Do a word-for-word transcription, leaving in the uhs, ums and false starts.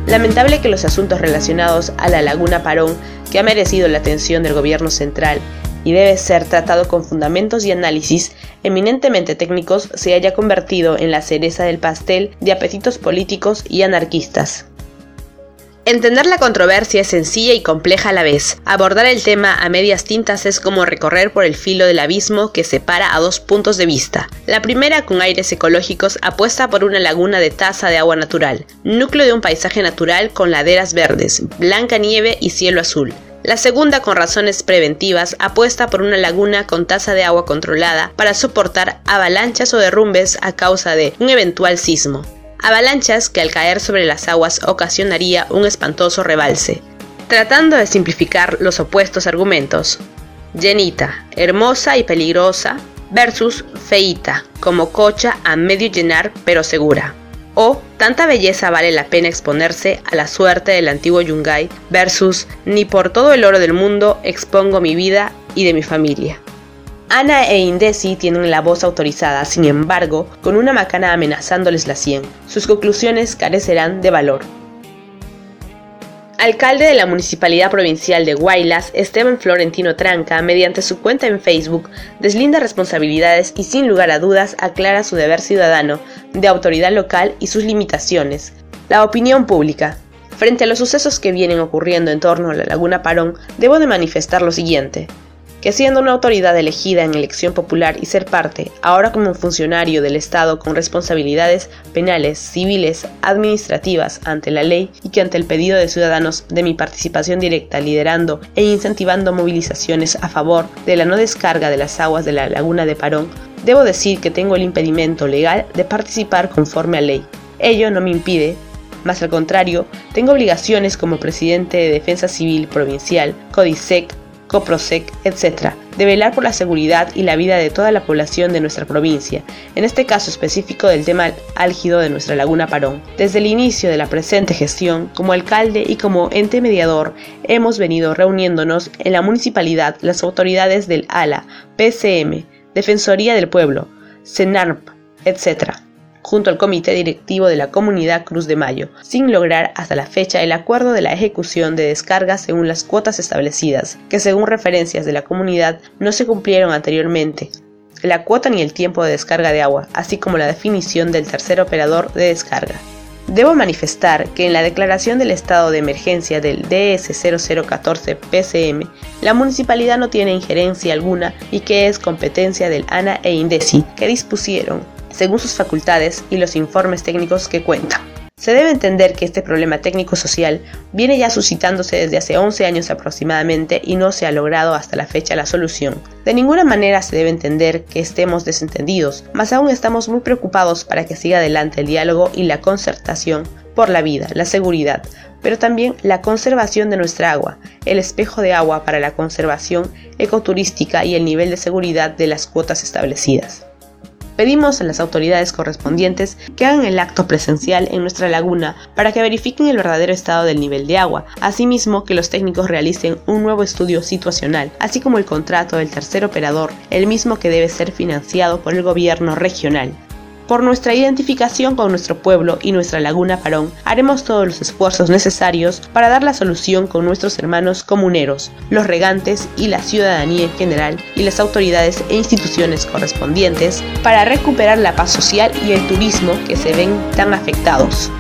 Lamentable que los asuntos relacionados a la Laguna Parón, que ha merecido la atención del gobierno central y debe ser tratado con fundamentos y análisis eminentemente técnicos, se haya convertido en la cereza del pastel de apetitos políticos y anarquistas. Entender la controversia es sencilla y compleja a la vez. Abordar el tema a medias tintas es como recorrer por el filo del abismo que separa a dos puntos de vista. La primera, con aires ecológicos, apuesta por una laguna de taza de agua natural, núcleo de un paisaje natural con laderas verdes, blanca nieve y cielo azul. La segunda, con razones preventivas, apuesta por una laguna con tasa de agua controlada para soportar avalanchas o derrumbes a causa de un eventual sismo. Avalanchas que al caer sobre las aguas ocasionaría un espantoso rebalse. Tratando de simplificar los opuestos argumentos: llenita, hermosa y peligrosa, versus feíta, como cocha a medio llenar pero segura. O tanta belleza vale la pena exponerse a la suerte del antiguo Yungay, versus ni por todo el oro del mundo expongo mi vida y de mi familia. Ana e Indesi tienen la voz autorizada, sin embargo, con una macana amenazándoles la sien. Sus conclusiones carecerán de valor. Alcalde de la Municipalidad Provincial de Huaylas, Esteban Florentino Tranca, mediante su cuenta en Facebook, deslinda responsabilidades y sin lugar a dudas aclara su deber ciudadano de autoridad local y sus limitaciones. La opinión pública. Frente a los sucesos que vienen ocurriendo en torno a la Laguna Parón, debo de manifestar lo siguiente: que siendo una autoridad elegida en elección popular y ser parte, ahora como un funcionario del Estado con responsabilidades penales, civiles, administrativas ante la ley, y que ante el pedido de ciudadanos de mi participación directa liderando e incentivando movilizaciones a favor de la no descarga de las aguas de la Laguna de Parón, debo decir que tengo el impedimento legal de participar conforme a ley. Ello no me impide, más al contrario, tengo obligaciones como presidente de Defensa Civil Provincial, CODISEC, COPROSEC, etcétera, de velar por la seguridad y la vida de toda la población de nuestra provincia, en este caso específico del tema álgido de nuestra Laguna Parón. Desde el inicio de la presente gestión, como alcalde y como ente mediador, hemos venido reuniéndonos en la municipalidad las autoridades del A L A, P C M, Defensoría del Pueblo, CENARP, etcétera, junto al Comité Directivo de la Comunidad Cruz de Mayo, sin lograr hasta la fecha el acuerdo de la ejecución de descargas según las cuotas establecidas, que según referencias de la comunidad no se cumplieron anteriormente, la cuota ni el tiempo de descarga de agua, así como la definición del tercer operador de descarga. Debo manifestar que en la declaración del estado de emergencia del D S cero cero catorce P C M, la municipalidad no tiene injerencia alguna y que es competencia del ANA e INDECI, que dispusieron según sus facultades y los informes técnicos que cuentan. Se debe entender que este problema técnico-social viene ya suscitándose desde hace once años aproximadamente y no se ha logrado hasta la fecha la solución. De ninguna manera se debe entender que estemos desentendidos, más aún estamos muy preocupados para que siga adelante el diálogo y la concertación por la vida, la seguridad, pero también la conservación de nuestra agua, el espejo de agua para la conservación ecoturística y el nivel de seguridad de las cuotas establecidas. Pedimos a las autoridades correspondientes que hagan el acto presencial en nuestra laguna para que verifiquen el verdadero estado del nivel de agua, asimismo que los técnicos realicen un nuevo estudio situacional, así como el contrato del tercer operador, el mismo que debe ser financiado por el gobierno regional. Por nuestra identificación con nuestro pueblo y nuestra Laguna Parón, haremos todos los esfuerzos necesarios para dar la solución con nuestros hermanos comuneros, los regantes y la ciudadanía en general y las autoridades e instituciones correspondientes para recuperar la paz social y el turismo que se ven tan afectados.